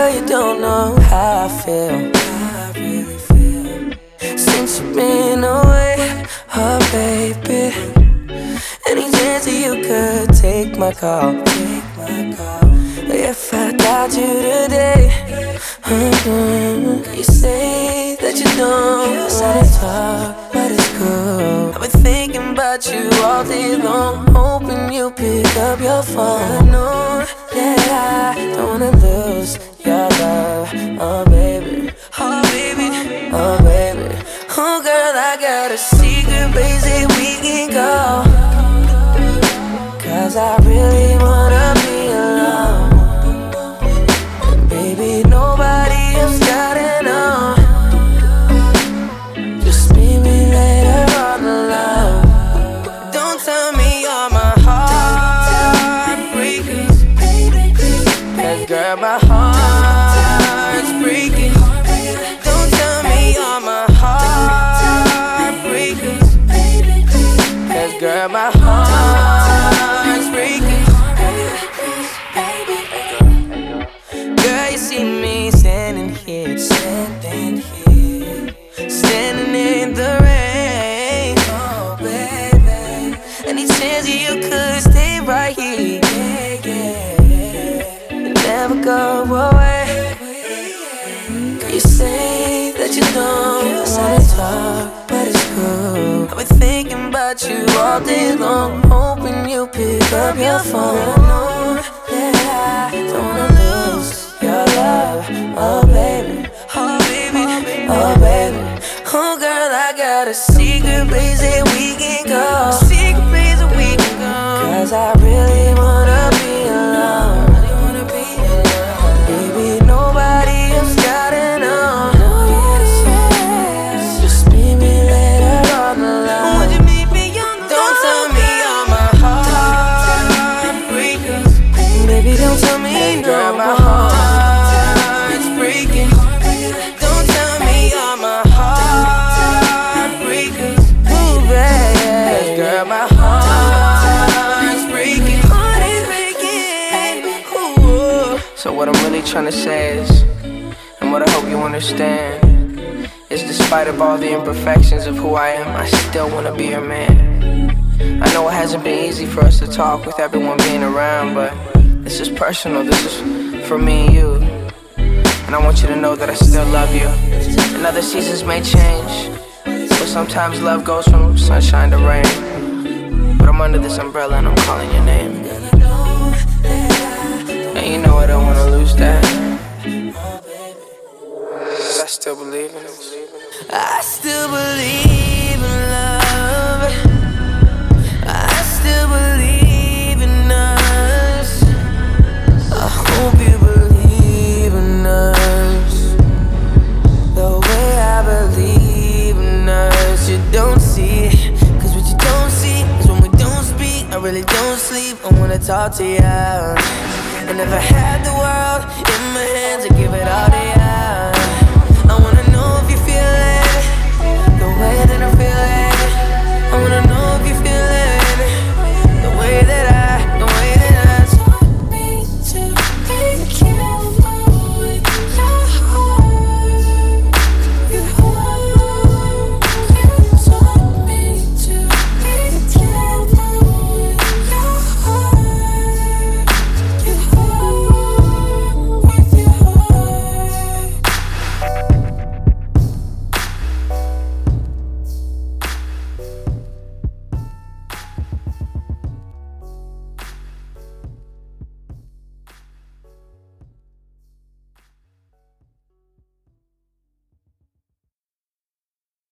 Girl, you don't know how I feel. I really feel since you've been away, oh baby. Any chance that you could take my call, if I got you today. You say that you don't wanna talk, but it's cool. I've been thinking about you all day long, hoping you pick up your phone. I know that I don't wanna lose your love, oh baby, oh baby, oh baby. Oh girl, I got a secret place that we can go, 'cause I really wanna be alone. And baby, nobody else gotta know. Just meet me later on the low. Don't tell me you're my heartbreaker, 'cause girl, my heart's breaking. Don't tell me you're my heartbreaker, 'cause girl, my heart's breaking. Girl, you see me standing here, standing in the rain, oh baby. Any chance you could stay right here, and never go away. You say that you don't wanna talk, but it's cool. I've been thinking about you all day long, hoping you pick up your phone. I know that I don't wanna lose your love, oh baby, oh baby, oh baby. Oh girl, I got a secret place that we can go, secret place that we can go, 'cause I really wanna be alone. Baby, nobody else gotta know. Just meet me later on the line. Don't tell me you're my heartbreaker, baby, don't tell me no. Girl, my heart's breaking. Don't tell me you're my heartbreaker, ooh baby. Girl, my heart's breaking. Ooh. So what I'm really trying to say is, and what I hope you understand, is despite of all the imperfections of who I am, I still wanna be your man. I know it hasn't been easy for us to talk with everyone being around, but this is personal, this is for me and you. And I want you to know that I still love you. And other seasons may change, but sometimes love goes from sunshine to rain. But I'm under this umbrella and I'm calling your name. And you know I don't wanna lose that. I still believe in it. I still believe in love. I still believe in us. I hope you believe in us the way I believe in us. You don't see, 'cause what you don't see is when we don't speak. I really don't sleep, I wanna talk to you. And if I had the world in my hands, I'd give it all to you.